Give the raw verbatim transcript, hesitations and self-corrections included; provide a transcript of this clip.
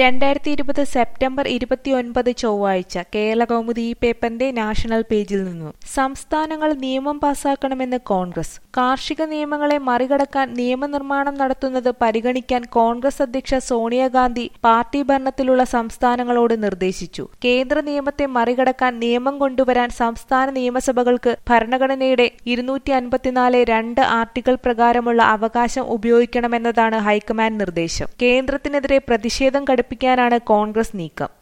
രണ്ടായിരത്തി ഇരുപത് സെപ്റ്റംബർ ഇരുപത്തിയൊൻപത് ചൊവ്വാഴ്ച കേരളകൗമുദി ഈ പേപ്പറിന്റെ നാഷണൽ പേജിൽ നിന്നും സംസ്ഥാനങ്ങൾ നിയമം പാസാക്കണമെന്ന് കോൺഗ്രസ്. കാർഷിക നിയമങ്ങളെ മറികടക്കാൻ നിയമനിർമ്മാണം നടത്തുന്നത് പരിഗണിക്കാൻ കോൺഗ്രസ് അധ്യക്ഷ സോണിയാഗാന്ധി പാർട്ടി ഭരണത്തിലുള്ള സംസ്ഥാനങ്ങളോട് നിർദ്ദേശിച്ചു. കേന്ദ്ര നിയമത്തെ മറികടക്കാൻ നിയമം കൊണ്ടുവരാൻ സംസ്ഥാന നിയമസഭകൾക്ക് ഭരണഘടനയുടെ ഇരുന്നൂറ്റി അൻപത്തിനാല് രണ്ട് ആർട്ടിക്കിൾ പ്രകാരമുള്ള അവകാശം ഉപയോഗിക്കണമെന്നതാണ് ഹൈക്കമാൻഡ് നിർദ്ദേശം. കേന്ദ്രത്തിനെതിരെ പ്രതിഷേധം ഘടിപ്പിക്കാനാണ് കോൺഗ്രസ് നീക്കം.